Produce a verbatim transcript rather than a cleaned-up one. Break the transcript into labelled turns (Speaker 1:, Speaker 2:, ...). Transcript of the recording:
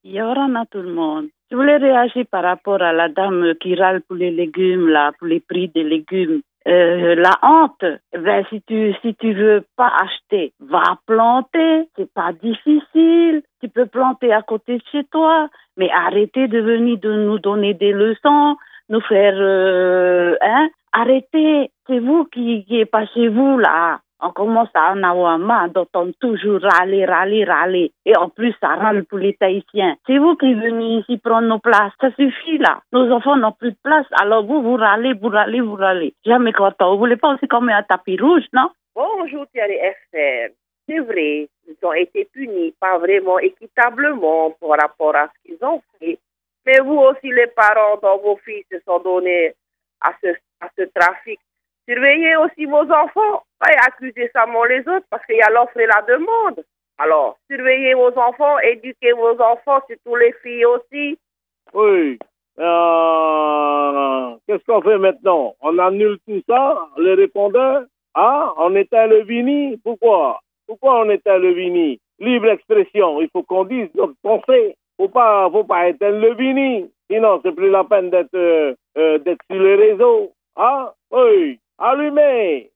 Speaker 1: Il y aura dans tout le monde. Je voulais réagir par rapport à la dame qui râle pour les légumes, là, pour les prix des légumes. Euh, la honte, ben, si tu si tu veux pas acheter, va planter, c'est pas difficile. Tu peux planter à côté de chez toi, mais arrêtez de venir de nous donner des leçons, nous faire, euh, hein, arrêtez. C'est vous qui qui est pas chez vous là. On commence à en avoir marre d'entendre toujours râler, râler, râler. Et en plus, ça râle pour les Tahitiens. C'est vous qui venez ici prendre nos places. Ça suffit, là. Nos enfants n'ont plus de place. Alors vous, vous râlez, vous râlez, vous râlez. Jamais content. Vous voulez pas aussi qu'on mette un tapis rouge, non?
Speaker 2: Bonjour, Thierry F M. C'est vrai, ils ont été punis, pas vraiment équitablement par rapport à ce qu'ils ont fait. Mais vous aussi, les parents dont vos fils se sont donnés à ce, à ce trafic, surveillez aussi vos enfants. Pas accuser seulement les autres parce qu'il y a l'offre et la demande. Alors, surveillez vos enfants, éduquez vos enfants, surtout les filles aussi.
Speaker 3: Oui. Euh, qu'est-ce qu'on fait maintenant? On annule tout ça, les répondeurs? Ah, on éteint le Vini? Pourquoi? Pourquoi on éteint le Vini? Libre expression, il faut qu'on dise notre pensée. Faut pas, faut pas éteindre le Vini. Sinon, c'est plus la peine d'être, euh, d'être sur les réseaux. Ah, oui. Allumez.